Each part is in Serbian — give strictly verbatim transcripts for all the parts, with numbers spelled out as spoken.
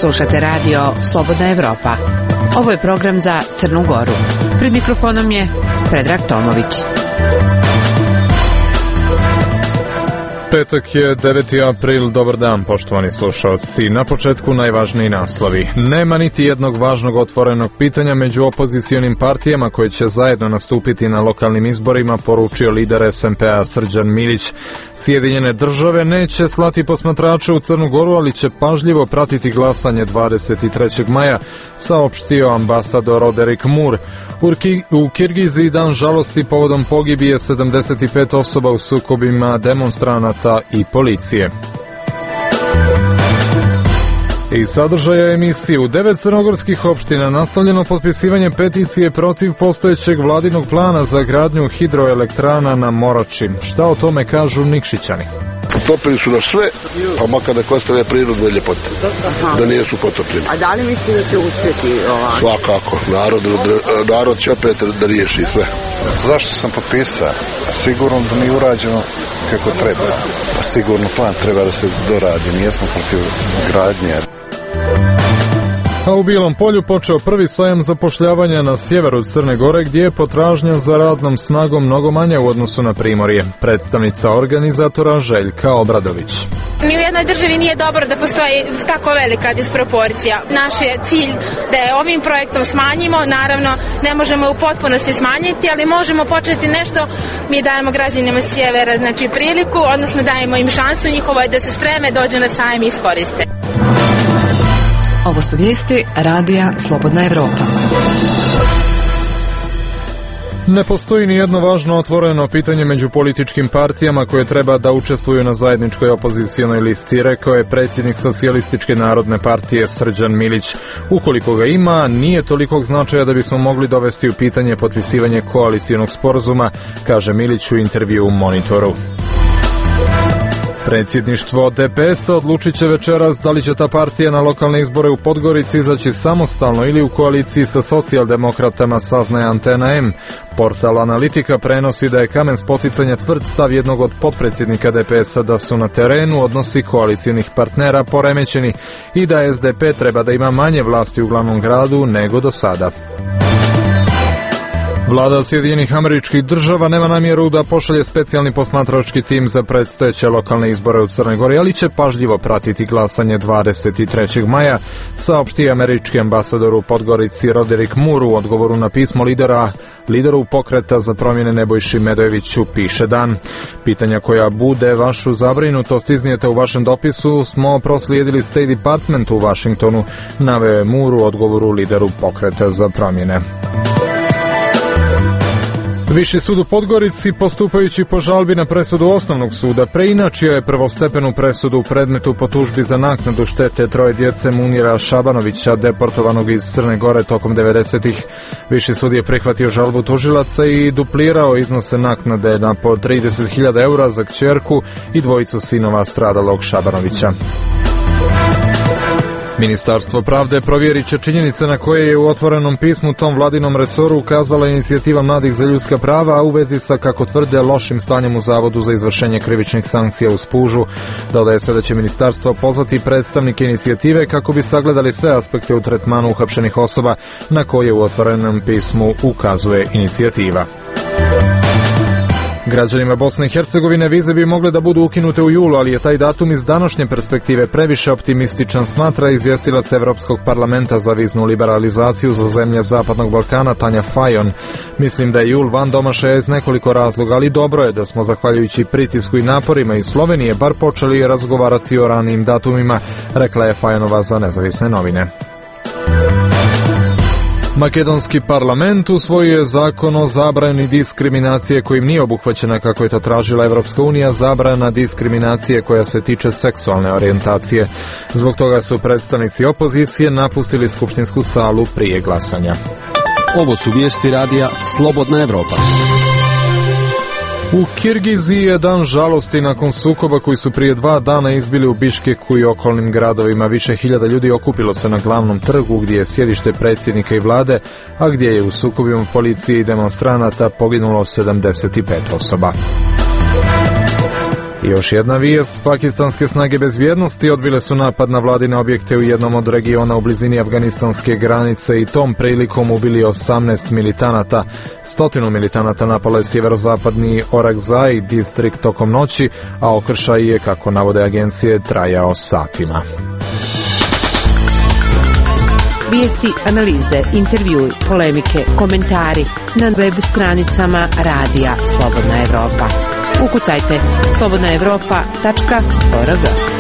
Slušate radio Slobodna Evropa. Ovo je program za Crnu Goru. Pred mikrofonom je Predrag Tomović. Petak je deveti april, dobar dan poštovani slušalci. Na početku najvažniji naslovi. Nema niti jednog važnog otvorenog pitanja među opozicionim partijama koje će zajedno nastupiti na lokalnim izborima, poručio lider es en pe a Srđan Milić. Sjedinjene države neće slati posmatrače u Crnu Goru, ali će pažljivo pratiti glasanje dvadeset trećeg maja, saopštio ambasador Roderick Moore. U Kirgiziji dan žalosti povodom pogibije sedamdeset pet osoba u sukobima demonstranata i policije. I sadržaja emisije. U devet crnogorskih opština nastavljeno potpisivanje peticije protiv postojećeg vladinog plana za gradnju hidroelektrana na Morači. Šta o tome kažu Nikšićani? Potopili su nas sve, pa makar neko ostave prirodne ljepote, da nijesu potopljeni. A da li mislite da će uspjeti? Ovaj? Svakako, narod, narod će opet da riješi sve. Zašto sam potpisao? Sigurno da nije urađeno kako treba. Sigurno plan treba da se doradi, nijesmo protiv gradnje. A u Bilom Polju počeo prvi sajam zapošljavanja na sjeveru Crne Gore, gdje je potražnja za radnom snagom mnogo manja u odnosu na Primorje. Predstavnica organizatora Željka Obradović. Ni u jednoj državi nije dobro da postoji tako velika disproporcija. Naš je cilj da je ovim projektom smanjimo, naravno ne možemo u potpunosti smanjiti, ali možemo početi nešto. Mi dajemo građanima sjevera znači priliku, odnosno dajemo im šansu njihovoj da se spreme, dođu na sajam i iskoriste. Ovo su vijesti radija Slobodna Evropa. Ne postoji ni jedno važno otvoreno pitanje među političkim partijama koje treba da učestvuju na zajedničkoj opozicionoj listi, rekao je predsjednik Socijalističke narodne partije Srđan Milić. Ukoliko ga ima, nije tolikog značaja da bismo mogli dovesti u pitanje potpisivanje koalicijonog sporazuma, kaže Milić u intervju u Monitoru. Predsjedništvo de pe es-a odlučit će večeras da li će ta partija na lokalne izbore u Podgorici izaći samostalno ili u koaliciji sa socijaldemokratama, saznaje Antena M. Portal Analitika prenosi da je kamen spoticanja tvrd stav jednog od potpredsjednika de pe es-a da su na terenu odnosi koalicijonih partnera poremećeni i da es de pe treba da ima manje vlasti u glavnom gradu nego do sada. Vlada Sjedinjenih Američkih Država nema namjeru da pošalje specijalni posmatrački tim za predstojeće lokalne izbore u Crnoj Gori, ali će pažljivo pratiti glasanje dvadeset trećeg maja, saopšti američki ambasador u Podgorici Roderick Moore u odgovoru na pismo lidera, lideru pokreta za promjene Nebojši Medojeviću, piše Dan. Pitanja koja bude vašu zabrinutost iznijete u vašem dopisu smo proslijedili State Department u Washingtonu, naveo je Moore u odgovoru lideru pokreta za promjene. Viši sud u Podgorici, postupajući po žalbi na presudu osnovnog suda, preinačio je prvostepenu presudu u predmetu po tužbi za naknadu štete troje djece Munira Šabanovića, deportovanog iz Crne Gore tokom devedesetih. Viši sud je prihvatio žalbu tužilaca i duplirao iznose naknade na po trideset hiljada eura za kćerku i dvojicu sinova stradalog Šabanovića. Ministarstvo pravde provjerit će činjenice na koje je u otvorenom pismu tom vladinom resoru ukazala inicijativa Mladih za ljudska prava, a u vezi sa, kako tvrde, lošim stanjem u Zavodu za izvršenje krivičnih sankcija u Spužu. Dodaje se da će ministarstvo pozvati predstavnike inicijative kako bi sagledali sve aspekte u tretmanu uhapšenih osoba na koje u otvorenom pismu ukazuje inicijativa. Građanima Bosne i Hercegovine vize bi mogle da budu ukinute u julu, ali je taj datum iz današnje perspektive previše optimističan, smatra izvjestilac Evropskog parlamenta za viznu liberalizaciju za zemlje Zapadnog Balkana Tanja Fajon. Mislim da je jul van domašaja iz nekoliko razloga, ali dobro je da smo zahvaljujući pritisku i naporima iz Slovenije bar počeli razgovarati o ranijim datumima, rekla je Fajonova za Nezavisne novine. Makedonski parlament usvojio je zakon o zabrani diskriminacije kojim nije obuhvaćena, kako je to tražila Evropska unija, zabrana diskriminacije koja se tiče seksualne orijentacije. Zbog toga su predstavnici opozicije napustili skupštinsku salu prije glasanja. Ovo su vijesti radija Slobodna Evropa. U Kirgiziji je dan žalosti nakon sukoba koji su prije dva dana izbili u Biškeku i okolnim gradovima. Više hiljada ljudi okupilo se na glavnom trgu gdje je sjedište predsjednika i vlade, a gdje je u sukobima policije i demonstranata poginulo sedamdeset pet osoba. I još jedna vijest, pakistanske snage bezbjednosti odbile su napad na vladine objekte u jednom od regiona u blizini afganistanske granice i tom prilikom ubili osamnaest militanata. Stotinu militanata napalo je sjeverozapadni Orakzaj distrikt tokom noći, a okršaj je, kako navode agencije, trajao satima. Vijesti, analize, intervjui, polemike, komentari na web stranicama Radija Slobodna Evropa. Ukucajte slobodna evropa tačka org.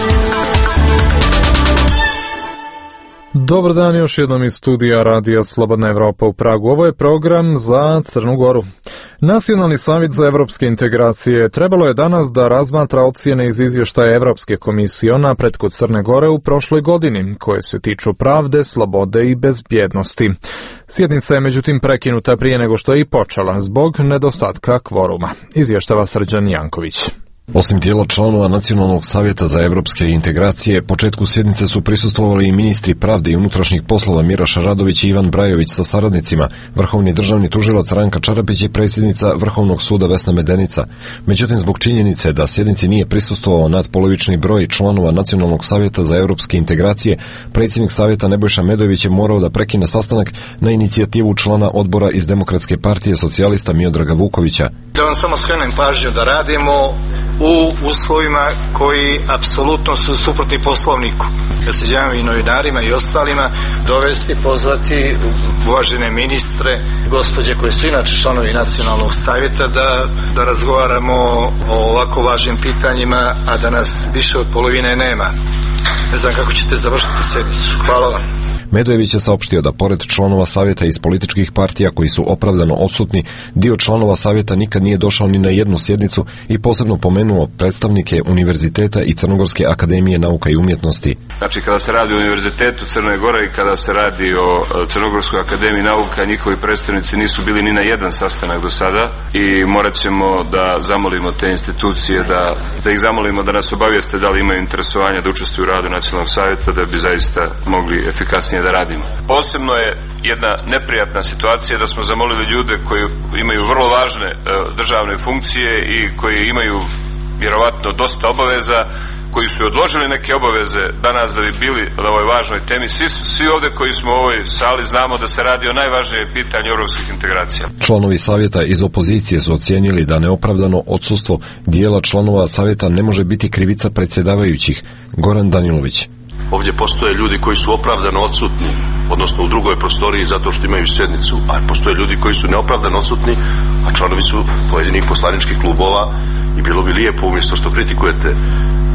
Dobar dan, još jednom iz studija Radija Slobodna Evropa u Pragu. Ovo je program za Crnu Goru. Nacionalni savjet za evropske integracije trebalo je danas da razmatra ocjene iz izvještaja Evropske komisije o napretku Crne Gore u prošloj godini, koje se tiču pravde, slobode i bezbjednosti. Sjednica je međutim prekinuta prije nego što je i počela zbog nedostatka kvoruma. Izvještava Srđan Janković. Osim tijela članova Nacionalnog savjeta za evropske integracije, početku sjednice su prisustvovali i ministri pravde i unutrašnjih poslova Miraša Radović i Ivan Brajović sa saradnicima, vrhovni državni tužilac Ranka Čarapić i predsjednica Vrhovnog suda Vesna Medenica. Međutim, zbog činjenice da sjednici nije prisustvovao nadpolovični broj članova Nacionalnog savjeta za evropske integracije, predsjednik savjeta Nebojša Medojević je morao da prekine sastanak na inicijativu člana odbora iz Demokratske partije socijalista Miodraga Vukovića. Da vam samo skrenem pažnju da radimo u uslovima koji apsolutno su suprotni poslovniku. Ja se javim i novinarima i ostalima dovesti, pozvati uvažene ministre, gospođe koje su inače članovi Nacionalnog savjeta da, da razgovaramo o ovako važnim pitanjima, a da nas više od polovine nema. Ne znam kako ćete završiti sjednicu. Hvala vam. Medojević je saopštio da pored članova savjeta iz političkih partija koji su opravdano odsutni, dio članova savjeta nikad nije došao ni na jednu sjednicu i posebno pomenuo predstavnike Univerziteta i Crnogorske akademije nauka i umjetnosti. Znači, kada se radi o Univerzitetu Crne Gore i kada se radi o Crnogorskoj akademiji nauka, njihovi predstavnici nisu bili ni na jedan sastanak do sada i morat ćemo da zamolimo te institucije, da, da ih zamolimo da nas obavijeste da li imaju interesovanja da učestvuju u radu Nacionalnog savjeta, da bi zaista mogli efikasnije da radimo. Posebno je jedna neprijatna situacija da smo zamolili ljude koji imaju vrlo važne e, državne funkcije i koji imaju vjerovatno dosta obaveza, koji su odložili neke obaveze danas da bi bili na ovoj važnoj temi. Svi, svi ovdje koji smo u ovoj sali znamo da se radi o najvažnijem pitanju europskih integracija. Članovi savjeta iz opozicije su ocijenili da neopravdano odsustvo dijela članova savjeta ne može biti krivica predsjedavajućih. Goran Danilović. Ovdje postoje ljudi koji su opravdano odsutni, odnosno u drugoj prostoriji zato što imaju sjednicu, a postoje ljudi koji su neopravdano odsutni, a članovi su pojedinih poslaničkih klubova i bilo bi lijepo umjesto što kritikujete e,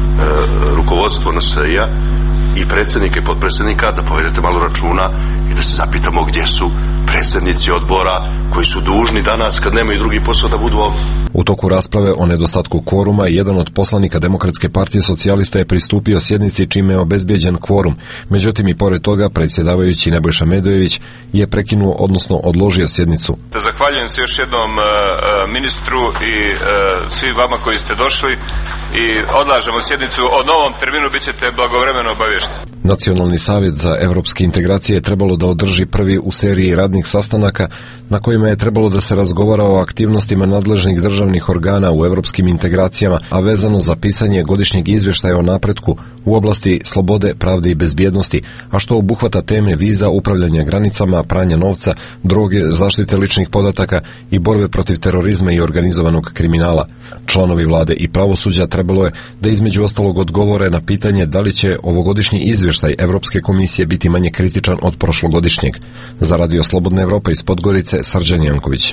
rukovodstvo N S I-a i predsjednike i potpredsjednika da povedete malo računa i da se zapitamo gdje su predsjednici odbora koji su dužni danas kad nemaju drugi posao da budu ovdje. U toku rasprave o nedostatku kvoruma jedan od poslanika Demokratske partije socijalista je pristupio sjednici čime je obezbijeđen kvorum. Međutim i pored toga predsjedavajući Nebojša Medojević je prekinuo, odnosno odložio sjednicu. Zahvaljujem se još jednom uh, ministru i uh, svi vama koji ste došli i odlažemo sjednicu. O novom terminu bit ćete blagovremeno obavješteni. Nacionalni savjet za evropske integracije je trebalo da održi prvi u seriji radnih sastanaka na kojima je trebalo da se razgovara o aktivnostima nadležnih državnih organa u evropskim integracijama, a vezano za pisanje godišnjeg izvještaja o napretku u oblasti slobode, pravde i bezbjednosti, a što obuhvata teme viza, upravljanja granicama, pranja novca, droge, zaštite ličnih podataka i borbe protiv terorizma i organizovanog kriminala. Članovi vlade i pravosuđa trebalo je da između ostalog odgovore na pitanje da li će ovogodišnji izvještaj Evropske komisije biti manje kritičan od prošlogodišnjeg. Za Radio Slobodna Evropa iz Podgorice, Srđan Janković.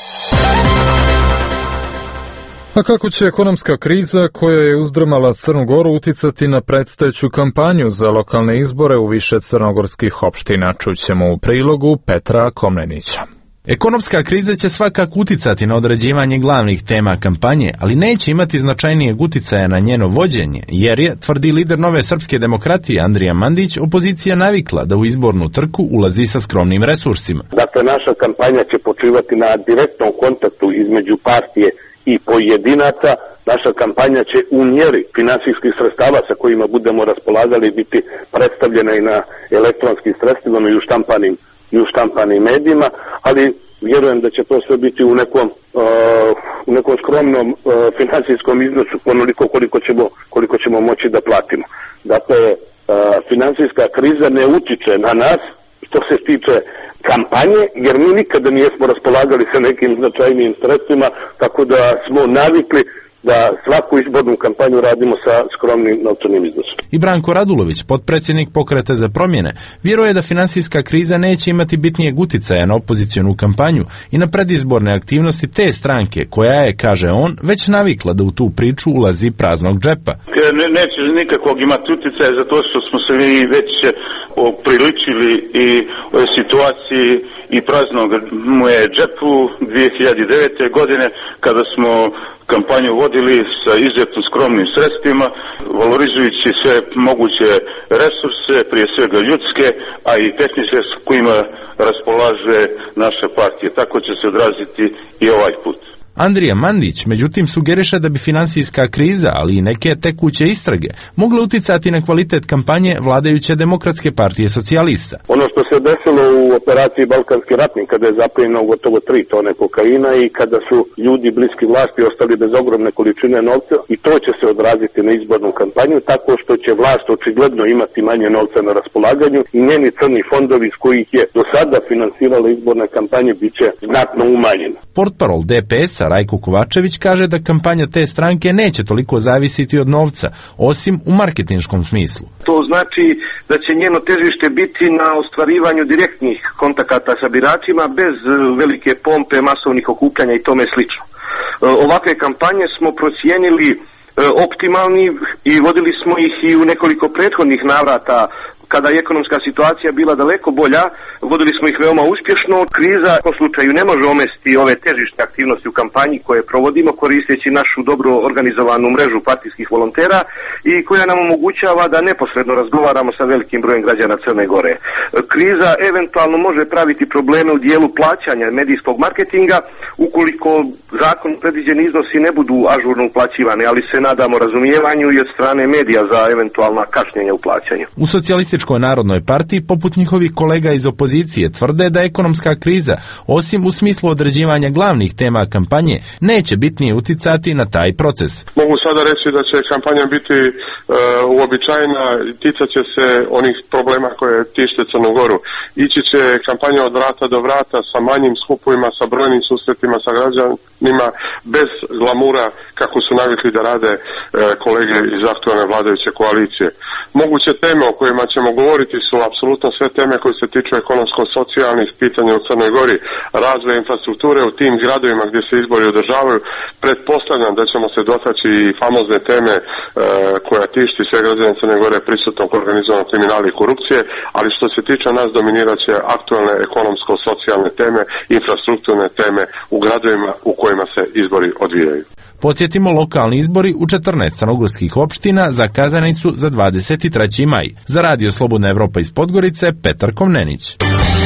A kako će ekonomska kriza koja je uzdrmala Crnu Goru uticati na predstojeću kampanju za lokalne izbore u više crnogorskih opština? Čućemo u prilogu Petra Komnenića. Ekonomska kriza će svakako uticati na određivanje glavnih tema kampanje, ali neće imati značajnijeg uticaja na njeno vođenje, jer je, tvrdi lider Nove srpske demokratije Andrija Mandić, opozicija navikla da u izbornu trku ulazi sa skromnim resursima. Dakle, naša kampanja će počivati na direktnom kontaktu između partije i pojedinaca. Naša kampanja će u mjeri finansijskih sredstava sa kojima budemo raspolagali biti predstavljena i na elektronskim sredstvima i u štampanim i u štampanim medijima, ali vjerujem da će to sve biti u nekom uh, u nekom skromnom uh, financijskom iznosu, onoliko koliko ćemo, koliko ćemo moći da platimo. Dakle, uh, financijska kriza ne utiče na nas što se tiče kampanje, jer mi nikada nismo raspolagali sa nekim značajnijim sredstvima, tako da smo navikli da svaku izbornu kampanju radimo sa skromnim novčanim iznosom. I Branko Radulović, potpredsjednik Pokreta za promjene, vjeruje da finansijska kriza neće imati bitnijeg uticaja na opozicionu kampanju i na predizborne aktivnosti te stranke, koja je, kaže on, već navikla da u tu priču ulazi praznog džepa. Ne, neće nikakvog imati uticaja zato što smo se mi već opriličili i o situaciji i praznog mu je džepu dvije hiljade devete. godine kada smo kampanju vodili sa izuzetno skromnim sredstvima, valorizujući sve moguće resurse, prije svega ljudske, a i tehničke s kojima raspolaže naša partija. Tako će se odraziti i ovaj put. Andrija Mandić, međutim, sugeriše da bi finansijska kriza, ali i neke tekuće istrage, mogle uticati na kvalitet kampanje vladajuće Demokratske partije socijalista. Ono što se desilo u operaciji Balkanski ratnik, kada je zaplijenjeno gotovo tri tone kokaina i kada su ljudi bliski vlasti ostali bez ogromne količine novca, i to će se odraziti na izbornu kampanju, tako što će vlast očigledno imati manje novca na raspolaganju i njeni crni fondovi s kojih je do sada finansirala izborne kampanje bit će znatno umanjeni. Portparol D P S-a Rajko Kovačević kaže da kampanja te stranke neće toliko zavisiti od novca, osim u marketinškom smislu. To znači da će njeno težište biti na ostvarivanju direktnih kontakata sa biračima bez velike pompe, masovnih okupljanja i tome slično. Ovakve kampanje smo procijenili optimalni i vodili smo ih i u nekoliko prethodnih navrata kada je ekonomska situacija bila daleko bolja, vodili smo ih veoma uspješno. Kriza u slučaju ne može omesti ove težište aktivnosti u kampanji koje provodimo koristeći našu dobro organizovanu mrežu partijskih volontera i koja nam omogućava da neposredno razgovaramo sa velikim brojem građana Crne Gore. Kriza eventualno može praviti probleme u dijelu plaćanja medijskog marketinga ukoliko zakon predviđeni iznosi ne budu ažurno uplaćivane, ali se nadamo razumijevanju i od strane medija za eventualna kašnjenja u plaćanju. U Socijalističkoj narodnoj partiji, poput njihovih kolega iz opozicije, tvrde da ekonomska kriza, osim u smislu određivanja glavnih tema kampanje, neće bitnije uticati na taj proces. Mogu sada reći da će kampanja biti e, uobičajena, ticat će se onih problema koje tište Crnu Goru. Ići će kampanja od vrata do vrata sa manjim skupovima, sa brojnim susretima sa građanima, bez glamura kako su navikli da rade e, kolege iz aktualne vladajuće koalicije. Moguće teme o kojima ćemo govoriti su apsolutno sve teme koje se tiču ekonomsko-socijalnih pitanja u Crnoj Gori, razvoja infrastrukture u tim gradovima gdje se izbori održavaju. Pretpostavljam da ćemo se dotaći i famozne teme e, koja tišti sve građane Crne Gore prisutnog organizovanog kriminala i korupcije, ali što se tiče nas dominirat će aktualne ekonomsko-socijalne teme, infrastrukturne teme u gradovima u kojima se izbori odvijaju. Podsjetimo, lokalni izbori u četrnaest crnogorskih opština zakazani su za dvadeset treći maj. Za Radio Slobodna Evropa iz Podgorice, Petar Komnenić.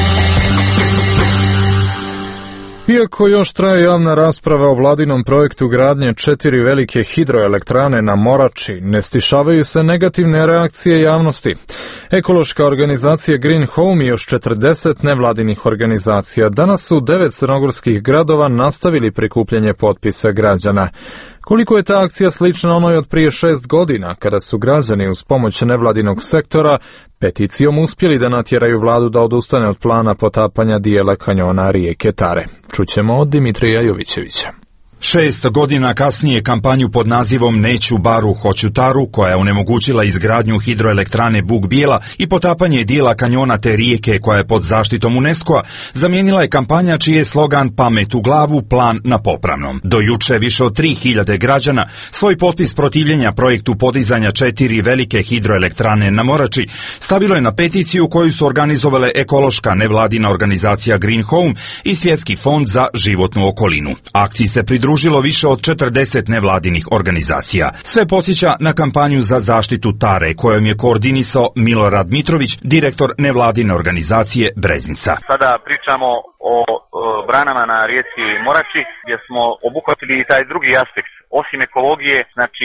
Iako još traje javna rasprava o vladinom projektu gradnje četiri velike hidroelektrane na Morači, ne stišavaju se negativne reakcije javnosti. Ekološka organizacija Green Home i još četrdeset nevladinih organizacija danas su u devet crnogorskih gradova nastavili prikupljanje potpisa građana. Koliko je ta akcija slična onoj od prije šest godina, kada su građani uz pomoć nevladinog sektora peticijom uspjeli da natjeraju vladu da odustane od plana potapanja dijela kanjona rijeke Tare? Čućemo od Dimitrija Jovićevića. Šest godina kasnije kampanju pod nazivom Neću baru, hoću taru, koja je onemogućila izgradnju hidroelektrane Bug Bijela i potapanje dijela kanjona te rijeke koja je pod zaštitom UNESCO-a, zamijenila je kampanja čiji je slogan Pamet u glavu, plan na popravnom. Do juče više od tri hiljade građana svoj potpis protivljenja projektu podizanja četiri velike hidroelektrane na Morači stavilo je na peticiju koju su organizovale ekološka nevladina organizacija Green Home i Svjetski fond za životnu okolinu. Akciji se pridružilo družilo više od četrdeset nevladinih organizacija. Sve podsjeća na kampanju za zaštitu Tare, kojom je koordinisao Milorad Mitrović, direktor nevladine organizacije Breznica. Sada pričamo o, o branama na rijeci Morači, gdje smo obuhvatili i taj drugi aspekt. Osim ekologije, znači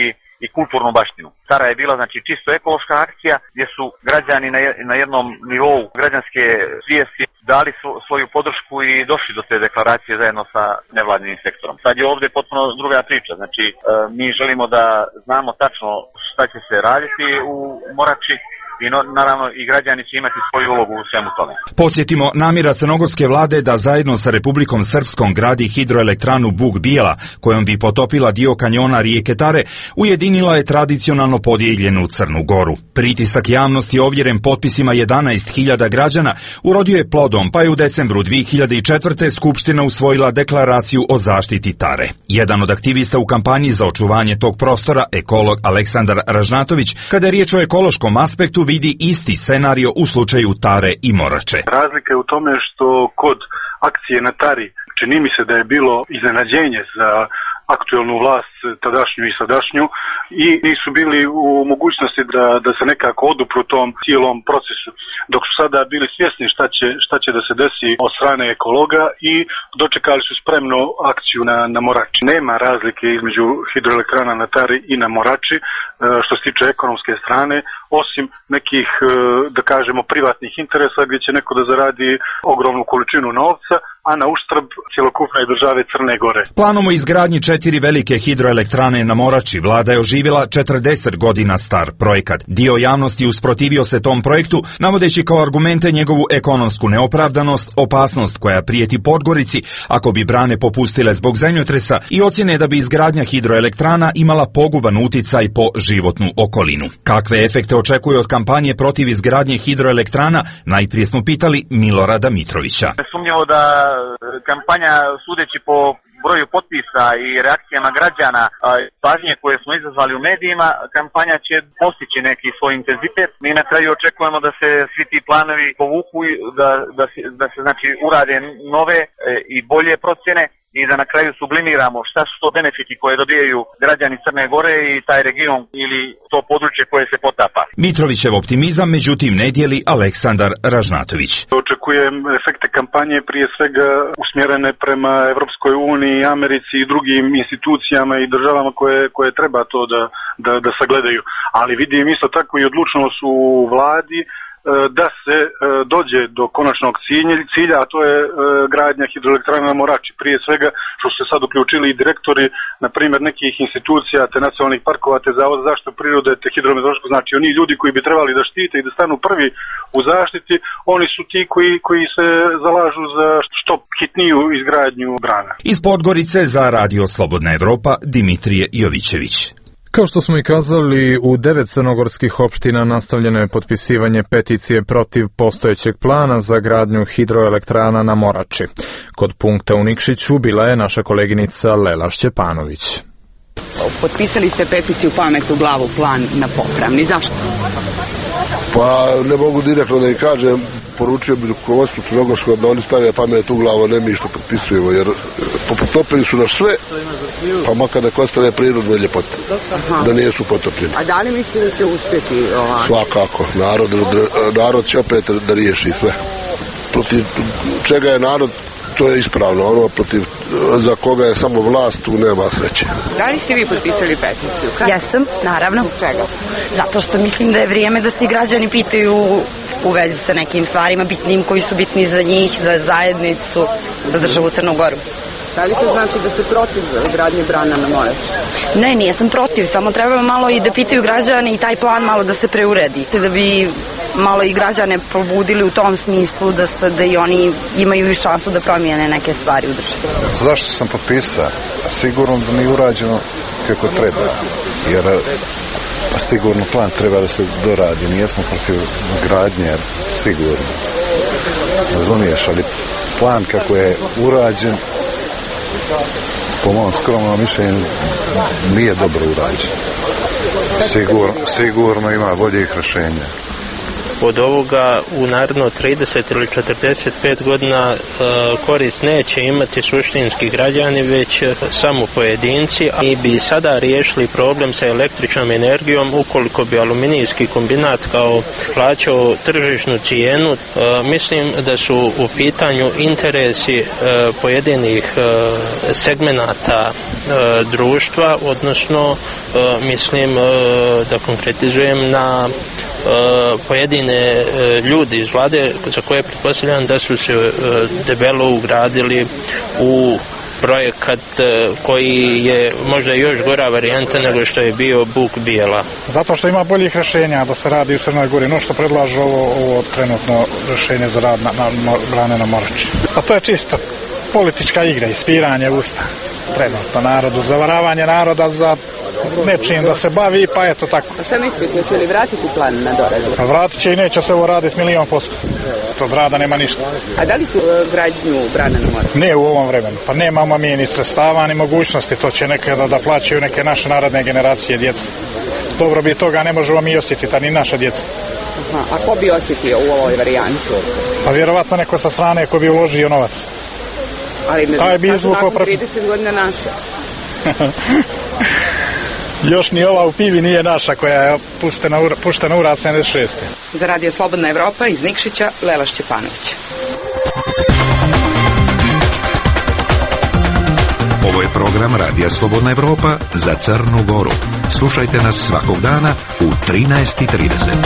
i kulturnu baštinu. Tara je bila znači čisto ekološka akcija gdje su građani na, na jednom nivou građanske svijesti dali su, svoju podršku i došli do te deklaracije zajedno sa nevladinim sektorom. Sad je ovdje potpuno druga priča, znači e, mi želimo da znamo tačno šta će se raditi u Morači i no, naravno i građani će imati svoju ulogu u svemu tome. Podsjetimo, namjera crnogorske vlade da zajedno sa Republikom Srpskom gradi hidroelektranu Buk Bijela, kojom bi potopila dio kanjona rijeke Tare, ujedinila je tradicionalno podijeljenu Crnu Goru. Pritisak javnosti ovjeren potpisima jedanaest hiljada građana urodio je plodom, pa je u decembru dvije hiljade četvrte. Skupština usvojila deklaraciju o zaštiti Tare. Jedan od aktivista u kampanji za očuvanje tog prostora, ekolog Aleksandar Ražnatović, kada je riječ o ekološkom aspektu, vidi isti scenario u slučaju Tare i Morače. Razlika je u tome što kod akcije na Tari čini mi se da je bilo iznenađenje za aktuelnu vlast tadašnju i sadašnju i nisu bili u mogućnosti da, da se nekako odupru tom cijelom procesu, dok su sada bili svjesni šta će, šta će da se desi od strane ekologa i dočekali su spremno akciju na, na Morači. Nema razlike između hidroelektrana na Tari i na Morači što se tiče ekonomske strane, osim nekih, da kažemo, privatnih interesa gdje će neko da zaradi ogromnu količinu novca, a na uštrb cjelokupne države Crne Gore. Planom o izgradnji četiri velike hidroelektrane na Morači vlada je oživjela četrdeset godina star projekat. Dio javnosti usprotivio se tom projektu, navodeći kao argumente njegovu ekonomsku neopravdanost, opasnost koja prijeti Podgorici ako bi brane popustile zbog zemljotresa i ocjene da bi izgradnja hidroelektrana imala poguban uticaj po životnu okolinu. Kakve efekte očekuje od kampanje protiv izgradnje hidroelektrana, najprije smo pitali Milorada Mitrovića. Nesumnjivo da kampanja, sudeći po broju potpisa i reakcijama građana, pažnje koje smo izazvali u medijima, kampanja će postići neki svoj intenzitet. Mi na kraju očekujemo da se svi ti planovi povuku, da, da, se, da se znači urade nove i bolje procjene i da na kraju sublimiramo šta su to benefiti koje dobijaju građani Crne Gore i taj region ili to područje koje se potapa. Mitrovićev optimizam međutim ne dijeli Aleksandar Ražnatović. Očekujem efekte kampanje prije svega usmjerene prema Evropskoj uniji, Americi i drugim institucijama i državama koje, koje treba to da, da, da sagledaju. Ali vidim isto tako i odlučnost u vladi da se dođe do konačnog cilja, a to je gradnja hidroelektrana na Morači. Prije svega što su se sad uključili i direktori, na primjer, nekih institucija, te nacionalnih parkova, te Zavod za zaštitu prirode, te hidrometeorološkog, znači oni ljudi koji bi trebali da štite i da stanu prvi u zaštiti, oni su ti koji, koji se zalažu za što hitniju izgradnju brana. Iz Podgorice za Radio Slobodna Evropa, Dimitrije Jovićević. Kao što smo i kazali, u devet crnogorskih opština nastavljeno je potpisivanje peticije protiv postojećeg plana za gradnju hidroelektrana na Morači. Kod punkta u Nikšiću bila je naša koleginica Lela Šćepanović. Potpisali ste peticiju Pamet u glavu, plan na popravni. Zašto? Pa ne mogu direktno da im kažem, poručio bi rukovodstvu crnogorskog da oni stavljaju pamet u glavu, ne mi što potpisujemo, jer potopili su nas sve, pa makar da ostave prirodne ljepote, da nijesu potopljeni. A da li mislite da će uspjeti? Ovaj? Svakako, narod, narod će opet da riješi sve. Protiv čega je narod, to je ispravno, ono protiv za koga je samo vlast, tu nema sreće. Da li ste vi potpisali peticiju? Kad? Jesam, naravno. Čega? Zato što mislim da je vrijeme da se građani pitaju u vezi sa nekim stvarima bitnim koji su bitni za njih, za zajednicu, za državu Crnu Goru. Da li to znači da ste protiv gradnje brana na Morači? Ne, nijesam protiv, samo treba malo i da pitaju građani i taj plan malo da se preuredi. Da bi malo i građane probudili u tom smislu da, se, da i oni imaju i šansu da promijene neke stvari u državi. Zašto sam potpisao? Sigurno da nije urađeno kako treba, jer sigurno plan treba da se doradi. Nijesmo protiv gradnje, sigurno. Razumiješ, ali plan kako je urađen, po mom skromnom mišljenju, nije dobro urađen. Sigurno, sigurno ima boljih rješenja. od ovoga u naredno trideset ili četrdeset pet godina korist neće imati suštinski građani, već samo pojedinci. I bi sada riješili problem sa električnom energijom ukoliko bi aluminijski kombinat kao plaćao tržišnu cijenu. Mislim da su u pitanju interesi pojedinih segmenata društva, odnosno mislim da konkretizujem na pojedine ljudi iz vlade za koje pretpostavljam da su se debelo ugradili u projekat koji je možda još gora varijanta nego što je bio Buk Bijela. Zato što ima boljih rješenja da se radi u Crnoj Gori, no što predlažu ovo, ovo trenutno rješenje za rad na, na brane na Morači. A to je čisto politička igra, ispiranje usta trenutno narodu, zavaravanje naroda za nečim da se bavi, pa eto tako. A šta mislite, će li vratiti plan na doradu? A vratit će i neće se ovo raditi s milijon posto. To od rada nema ništa. A da li su gradnju brane na Morači? Ne u ovom vremenu. Pa nemamo mi ni sredstava, ni mogućnosti. To će nekada da plaćaju neke naše narodne generacije djece. Dobro bi toga ne možemo mi osjetiti, a ni naša djeca. Aha, a ko bi osjetio u ovoj varijanti? Pa vjerovatno neko sa strane ko bi uložio novac. Ali ne taj bi izvukao trideset godina naša. Još ni ova u pivi nije naša koja je puštena, puštena u rad sedamdeset šeste. Za Radio Slobodna Evropa iz Nikšića, Lela Šćepanović. Ovo je program Radija Slobodna Evropa za Crnu Goru. Slušajte nas svakog dana u trinaest i trideset.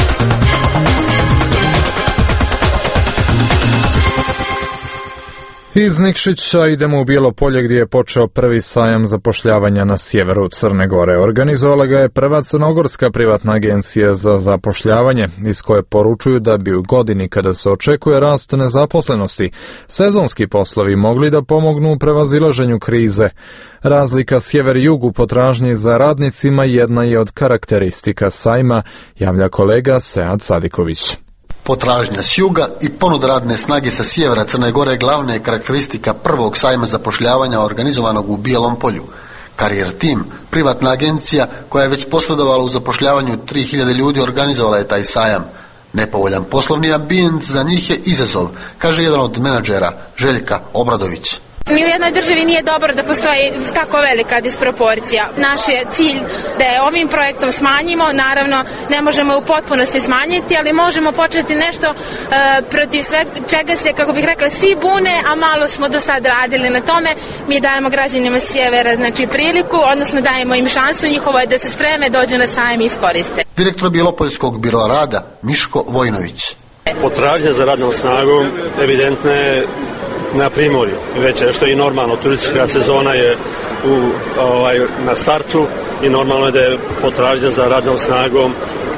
Iz Nikšića idemo u Bijelo Polje gdje je počeo prvi sajam zapošljavanja na sjeveru Crne Gore. Organizovala ga je prva crnogorska privatna agencija za zapošljavanje, iz koje poručuju da bi u godini kada se očekuje rast nezaposlenosti, sezonski poslovi mogli da pomognu u prevazilaženju krize. Razlika sjever-jug u potražnji za radnicima jedna je od karakteristika sajma, javlja kolega Sead Sadiković. Potražnja s juga i ponuda radne snage sa sjevera Crne Gore glavna je karakteristika prvog sajma zapošljavanja organizovanog u Bijelom Polju. Karijer Tim, privatna agencija koja je već posredovala u zapošljavanju tri hiljade ljudi, organizovala je taj sajam. Nepovoljan poslovni ambijent za njih je izazov, kaže jedan od menadžera, Željka Obradović. Ni u jednoj državi nije dobro da postoji tako velika disproporcija. Naš je cilj da je ovim projektom smanjimo, naravno ne možemo u potpunosti smanjiti, ali možemo početi nešto e, protiv sve čega se, kako bih rekla, svi bune, a malo smo do sad radili na tome. Mi dajemo građanima sjevera znači priliku, odnosno dajemo im šansu, njihovo je da se spreme, dođe na sajam i iskoriste. Direktor Bijelopoljskog biroa rada Miško Vojnović. Potražnja za radnom snagom evidentna je na primorju, već što je i normalno, turistička sezona je u, ovaj, na startu i normalno je da je potražnja za radnom snagom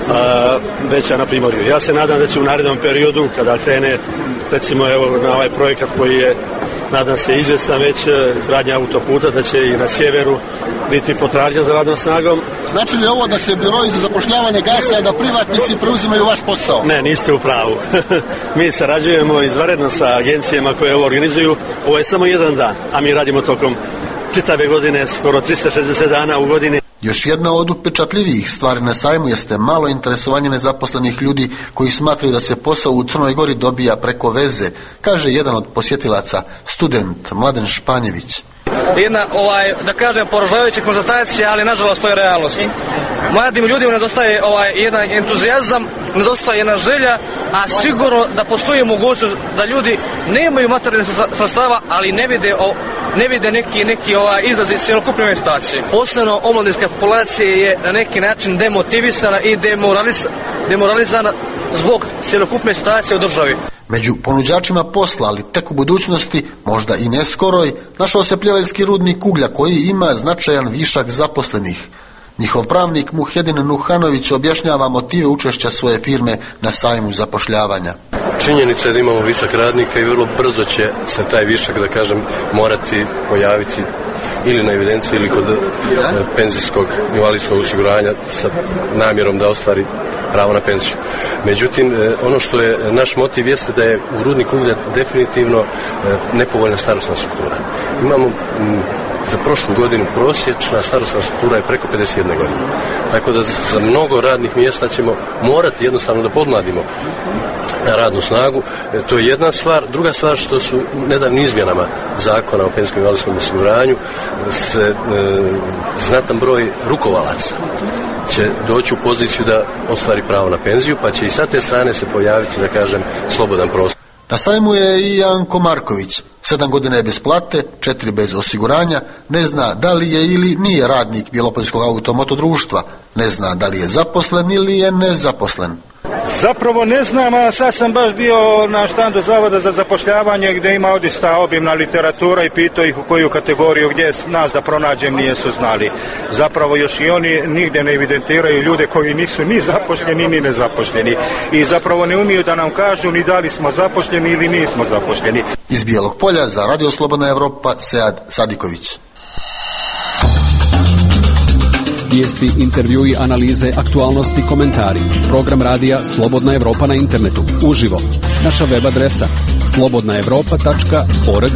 a, veća na primorju. Ja se nadam da će u narednom periodu, kada krene recimo evo na ovaj projekat koji je, nadam se, izvjestan već izgradnja autoputa, da će i na sjeveru biti potražnja za radnom snagom. Znači li ovo da se biroji za zapošljavanje gase, a da privatnici preuzimaju vaš posao? Ne, niste u pravu. Mi sarađujemo izvanredno sa agencijama koje ovo organizuju. Ovo je samo jedan dan, a mi radimo tokom čitave godine, skoro tristo šezdeset dana u godini. Još jedna od upečatljivijih stvari na sajmu jeste malo interesovanje nezaposlenih ljudi koji smatraju da se posao u Crnoj Gori dobija preko veze, kaže jedan od posjetilaca, student Mladen Španjević. Jedna, ovaj, da kažem, poražavajuća konstatacija, ali nažalost to je realnost. Mladim ljudima nedostaje ovaj, jedan entuzijazam, nedostaje jedna želja, a sigurno da postoji mogućnost da ljudi nemaju materijalnih sredstava, ali ne vide, o, ne vide neki, neki ovaj, izraz iz cjelokupne situacije. Posebno omladinska populacija je na neki način demotivisana i demoraliz, demoralizana zbog cjelokupne situacije u državi. Među ponuđačima posla, ali tek u budućnosti, možda i ne skoroj, našao se pljevaljski rudnik uglja koji ima značajan višak zaposlenih. Njihov pravnik Muhedin Nuhanović objašnjava motive učešća svoje firme na sajmu zapošljavanja. Činjenica je da imamo višak radnika i vrlo brzo će se taj višak, da kažem, morati pojaviti ili na evidenciji ili kod penzijskog invalidskog osiguranja sa namjerom da ostvari pravo na penziju. Međutim, ono što je naš motiv jeste da je u rudniku uglja definitivno nepovoljna starosna struktura. Imamo za prošlu godinu prosječna starosna struktura je preko pedeset jedne godine. Tako da za mnogo radnih mjesta ćemo morati jednostavno da podmladimo radnu snagu. To je jedna stvar. Druga stvar što su nedavnim izmjenama zakona o penzijskom i invalidskom osiguranju se e, znatan broj rukovalaca će doći u poziciju da ostvari pravo na penziju, pa će i sa te strane se pojaviti, da kažem, slobodan prostor. Na sajmu je i Janko Marković. Sedam godina je bez plate, četiri bez osiguranja, ne zna da li je ili nije radnik Bjelopoljskog automoto društva, ne zna da li je zaposlen ili je nezaposlen. Zapravo ne znam, a sad sam baš bio na štandu Zavoda za zapošljavanje gdje ima odista obimna literatura i pitao ih u koju kategoriju gdje nas da pronađem nije su znali. Zapravo još i oni nigdje ne evidentiraju ljude koji nisu ni zapošljeni ni nezapošljeni i zapravo ne umiju da nam kažu ni da li smo zapošljeni ili nismo zapošljeni. Iz Bijelog Polja za Radio Slobodna Evropa, Sead Sadiković. Vijesti, intervjui, analize, aktualnosti, komentari. Program radija Slobodna Evropa na internetu. Uživo. Naša web adresa slobodna evropa tačka org.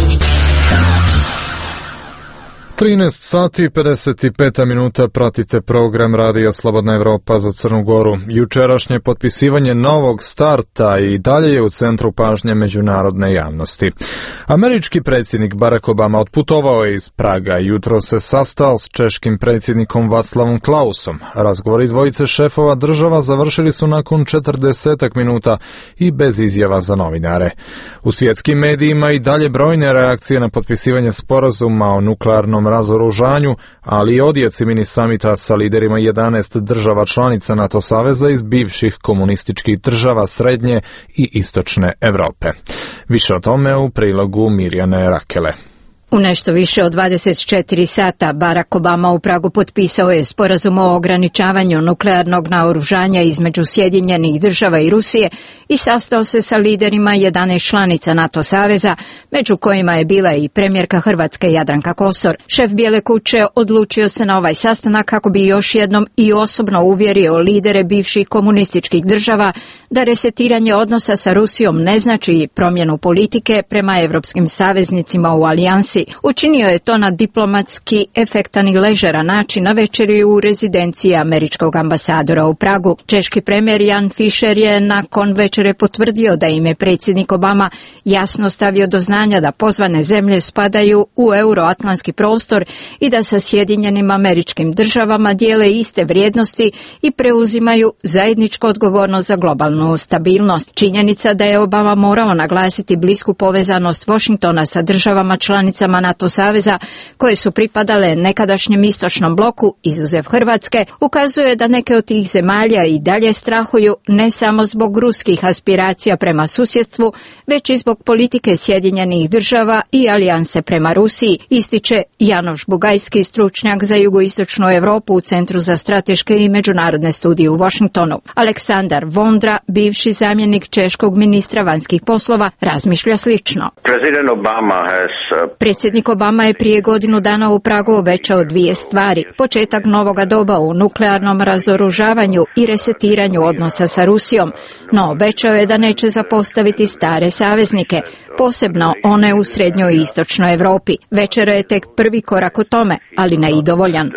trinaest sati i pedeset pet minuta pratite program Radija Slobodna Evropa za Crnu Goru. Jučerašnje potpisivanje novog starta i dalje je u centru pažnje međunarodne javnosti. Američki predsjednik Barack Obama otputovao je iz Praga i jutro se sastao s češkim predsjednikom Václavom Klausom. Razgovori dvojice šefova država završili su nakon četrdesetak minuta i bez izjava za novinare. U svjetskim medijima i dalje brojne reakcije na potpisivanje sporazuma o nuklearnom razoružanju, ali i odjeci mini samita sa liderima jedanaest država članica NATO saveza iz bivših komunističkih država srednje i istočne Europe. Više o tome u prilogu Mirjane Rakele. U nešto više od dvadeset četiri sata Barack Obama u Pragu potpisao je sporazum o ograničavanju nuklearnog naoružanja između Sjedinjenih država i Rusije i sastao se sa liderima jedanaest članica NATO saveza, među kojima je bila i premijerka Hrvatske Jadranka Kosor. Šef Bijele kuće odlučio se na ovaj sastanak kako bi još jednom i osobno uvjerio lidere bivših komunističkih država da resetiranje odnosa sa Rusijom ne znači promjenu politike prema evropskim saveznicima u alijansi. Učinio je to na diplomatski efektan i ležeran način na večeri u rezidenciji američkog ambasadora u Pragu. Češki premijer Jan Fischer je nakon večere potvrdio da im je predsjednik Obama jasno stavio do znanja da pozvane zemlje spadaju u euroatlantski prostor i da sa Sjedinjenim Američkim Državama dijele iste vrijednosti i preuzimaju zajedničku odgovornost za globalnu stabilnost. Činjenica da je Obama morao naglasiti blisku povezanost Washingtona sa državama članicama NATO saveza koje su pripadale nekadašnjem istočnom bloku, izuzev Hrvatske, ukazuje da neke od tih zemalja i dalje strahuju ne samo zbog ruskih aspiracija prema susjedstvu, već i zbog politike Sjedinjenih država i alijanse prema Rusiji, ističe Janoš Bugajski, stručnjak za jugoistočnu Europu u Centru za strateške i međunarodne studije u Washingtonu. Aleksandar Vondra, bivši zamjenik češkog ministra vanjskih poslova, razmišlja slično. President Obama has, uh... Predsjednik Obama je prije godinu dana u Pragu obećao dvije stvari. Početak novoga doba u nuklearnom razoružavanju i resetiranju odnosa sa Rusijom, no obećao je da neće zapostaviti stare saveznike, posebno one u srednjoj i istočnoj Europi. Večera je tek prvi korak u tome, ali ne i dovoljan.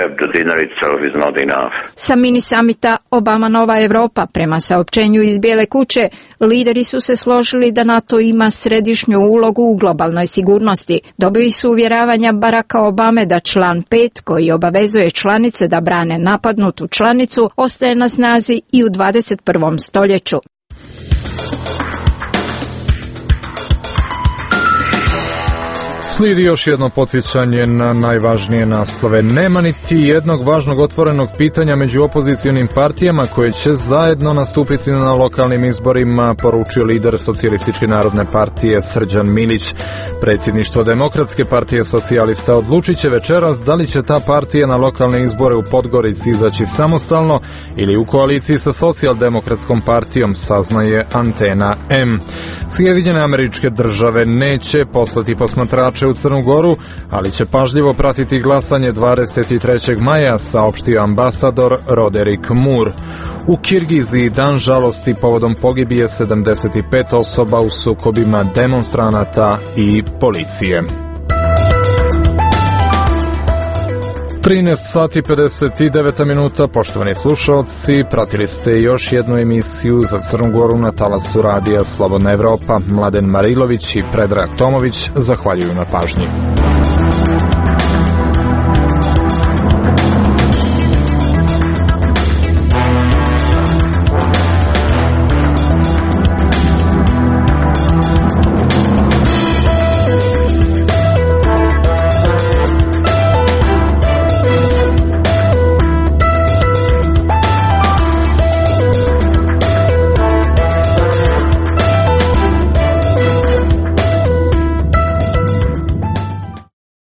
Sa mini samita Obama Nova Europa, prema saopćenju iz Bijele kuće, lideri su se složili da NATO ima središnju ulogu u globalnoj sigurnosti. Dobili su uvjeravanja Baracka Obame da član pet, koji obavezuje članice da brane napadnutu članicu, ostaje na snazi i u dvadeset prvom stoljeću. Slijedi još jedno podsjećanje na najvažnije naslove. Nema niti jednog važnog otvorenog pitanja među opozicionim partijama koje će zajedno nastupiti na lokalnim izborima, poručio lider Socijalističke narodne partije Srđan Milić. Predsjedništvo Demokratske partije socijalista odlučit će večeras da li će ta partija na lokalne izbore u Podgorici izaći samostalno ili u koaliciji sa Socijaldemokratskom partijom, saznaje Antena M. Sjedinjene Američke Države neće poslati posmatrače u Crnu Goru, ali će pažljivo pratiti glasanje dvadeset trećeg maja, saopštio ambasador Roderick Moore. U Kirgiziji dan žalosti povodom pogibije sedamdeset pet osoba u sukobima demonstranata i policije. trinaest sati pedeset devet minuta, poštovani slušalci, pratili ste još jednu emisiju za Crnu Goru na talasu radija Slobodna Evropa. Mladen Marilović i Predrag Tomović zahvaljuju na pažnji.